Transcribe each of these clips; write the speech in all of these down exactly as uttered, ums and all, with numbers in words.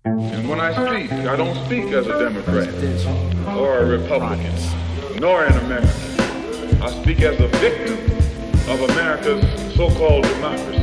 And when I speak, I don't speak as a Democrat or a Republican, nor an American. I speak as a victim of America's so-called democracy.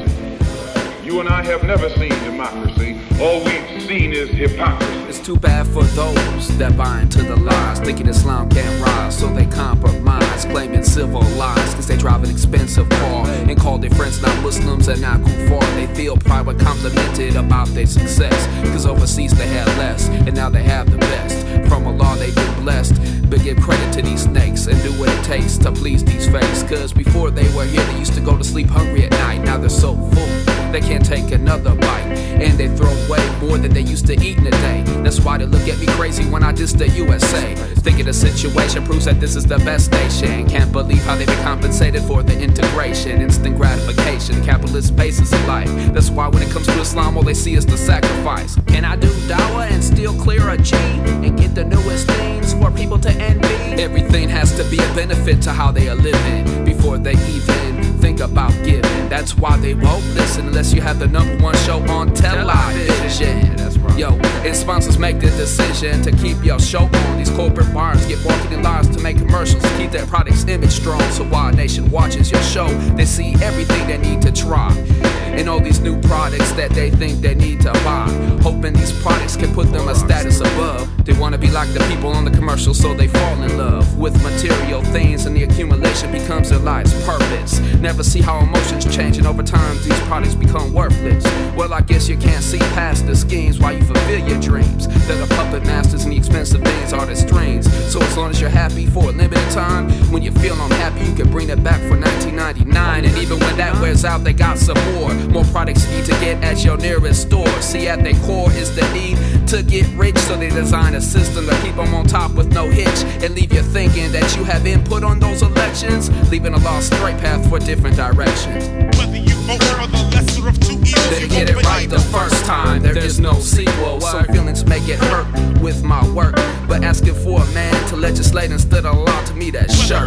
You and I have never seen democracy. All we've seen is hypocrisy. It's too bad for those that buy into the lies, thinking Islam can't rise, so they compromise, claiming civil lies, cause they drive an expensive car, and call their friends not Muslims and not kuffar. They feel pride when complimented about their success, cause overseas they had less, and now they have the best. From Allah they've been blessed, but give credit to these snakes, and do what it takes to please these fakes. Cause before they were here, they used to go to sleep hungry at night. Now they're so full, they can't take another bite, and they throw away more than they used to eat in a day. That's why they look at me crazy when I diss the U S A. Thinking the situation proves that this is the best nation. Can't believe how they've been compensated for the integration, instant gratification, capitalist basis of life. That's why when it comes to Islam, all they see is the sacrifice. Can I do dawah and still clear a G and get the newest things for people to envy? Everything has to be a benefit to how they are living before they even think about giving. That's why they won't listen unless you have the number one show on television. Yo, and sponsors make the decision to keep your show on. These corporate bars get marketing lies to make commercials to keep their product's image strong. So while a nation watches your show, they see everything they need to try, and all these new products that they think they need to buy, hoping these products can put them a status above. They wanna be like the people on the commercial, so they fall in love with material things, and the accumulation becomes their life's purpose. Never see how emotions change, and over time these products become worthless. Well, I guess you can't see past the schemes while you fulfill your dreams. They're the puppet masters, and the expensive things are the strings. So as long as you're happy for a limited time, when you feel unhappy, you can bring it back for nineteen ninety-nine. And even when that wears out, they got some more. More products you need to get at your nearest store. See, at their core is the need to get rich, so they design a system to keep them on top with no hitch, and leave you thinking that you have input on those elections, leaving a lost straight path for different directions. Whether you vote for the lesser of two evils, they get it right the first time, there is no sequel. Some feelings may get hurt with my work, but asking for a man to legislate instead of law, to me that shirt.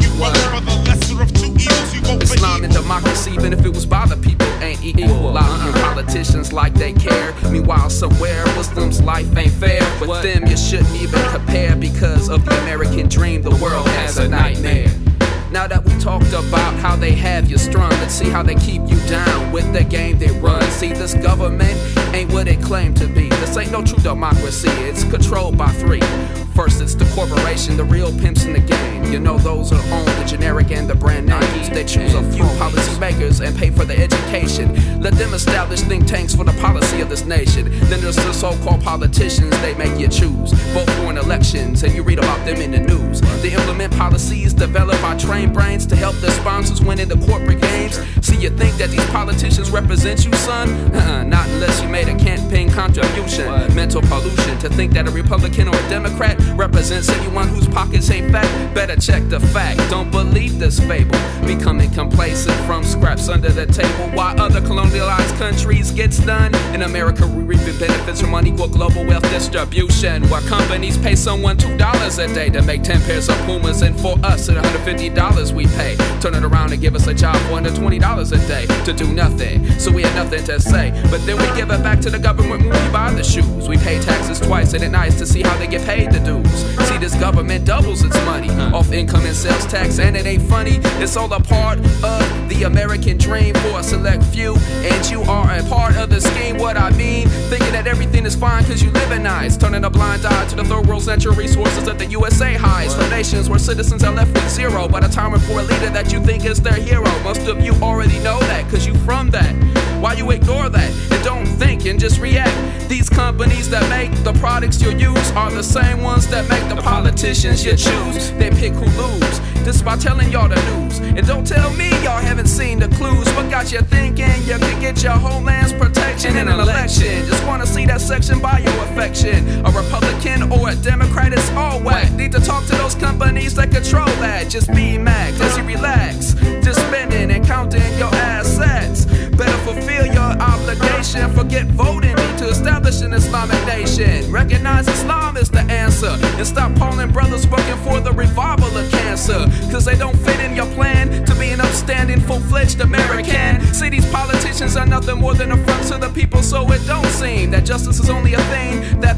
Islam and democracy, even if it was by the people, ain't equal. Lobbying politicians like they care. Meanwhile, somewhere Muslims' life ain't fair. With them, you shouldn't even compare, because of the American dream, the world has a nightmare. Now that we talked about how they have you strung, let's see how they keep you down with the game they run. See, this government ain't what it claimed to be. This ain't no true democracy, it's controlled by three. First, it's the corporation, the real pimps in the game. You know those who own the generic and the brand names. They choose a few policy makers and pay for their education. Let them establish think tanks for the policy of this nation. Then there's the so-called politicians, they make you choose. Vote for in elections, and you read about them in the news. They implement policies developed by trained brains to help their sponsors win in the corporate games. See, you think that these politicians represent you, son? Uh-uh, not unless you made a campaign contribution. Mental pollution to think that a Republican or a Democrat represents anyone whose pockets ain't fat. Better check the fact, don't believe this fable. Becoming complacent from scraps under the table, while other colonialized countries gets done. In America we reap the benefits from unequal global wealth distribution, where companies pay someone two dollars a day to make ten pairs of Pumas, and for us at one hundred fifty dollars we pay. Turn it around and give us a job for under twenty dollars a day to do nothing, so we had nothing to say. But then we give it back to the government when we buy the shoes. We pay taxes twice, and it's nice to see how they get paid to do. See, this government doubles its money off income and sales tax, and it ain't funny. It's all a part of the American dream for a select few, and you are a part of the scheme. What I mean, thinking that everything is fine cause you live in nice, turning a blind eye to the third world's natural resources that the U S A hides from nations where citizens are left with zero. By the time for a leader that you think is their hero, most of you already know that cause you from that. Why you ignore that and don't think and just react? These companies that make the products you use are the same ones that make the politicians you choose. They pick who lose, this by telling y'all the news. And don't tell me y'all haven't seen the clues. What got you thinking you could get your homeland's protection in an election? Just wanna see that section by your affection. A Republican or a Democrat, it's all whack. Need to talk to those companies that control that. Just be mad as you relax, just spending and counting your assets. Better fulfill your obligation, forget voting to establish an Islamic nation. Recognize Islam is the answer, and stop calling brothers working for the revival of cancer, cause they don't fit in your plan to be an upstanding full-fledged American. See, these politicians are nothing more than a front to the people, so it don't seem that justice is only a thing that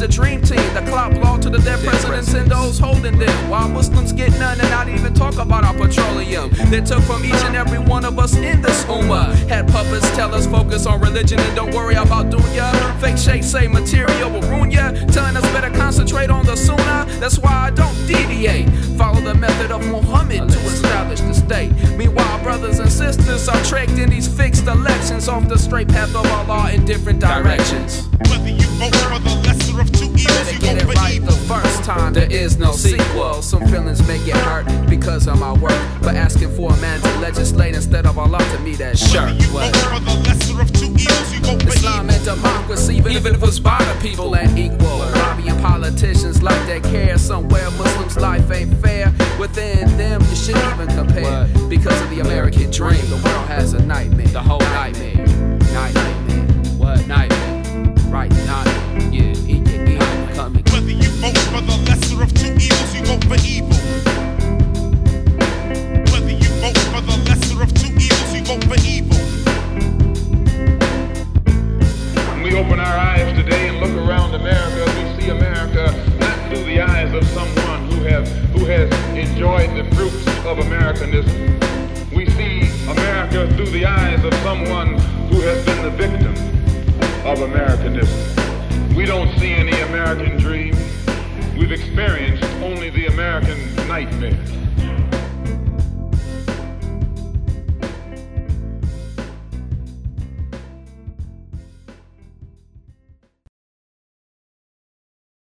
the dream team, the clout law to the dead presidents and those holding them. While Muslims get none and not even talk about our petroleum they took from each and every one of us in this ummah. Had puppets tell us focus on religion and don't worry about dunya. Fake sheikhs say material will ruin ya, telling us better concentrate on the sunnah. That's why I don't deviate. Follow the method of Muhammad to establish the state. Meanwhile, brothers and sisters are tricked in these fixed elections off the straight path of Allah in different directions. Whether you vote for the lesser of two evils, you Get vote it for right evil. the first time, there is no sequel. Some feelings may get hurt because of my work, but asking for a man to legislate instead of Allah, to me that's sure. Whether you vote for the lesser of two evils, you vote for Islam evil. and democracy, even, even if it's by the people and equal. Lobbying politicians like they care. Somewhere Muslims' life ain't fair. Within them, you shouldn't even compare. Because of the American dream, the world has a nightmare. The whole nightmare. Nightmare. What? Nightmare. Right, nightmare. Yeah, eat your eat. Coming. Whether you vote for the lesser of two evils, you vote for evil. Whether you vote for the lesser of two evils, you vote for evil. When we open our eyes today and look around America, we see America not through the eyes of someone who have who has enjoyed the fruits of Americanism. We see America through the eyes of someone who has been the victim of Americanism. We don't see any American dream. We've experienced only the American nightmare.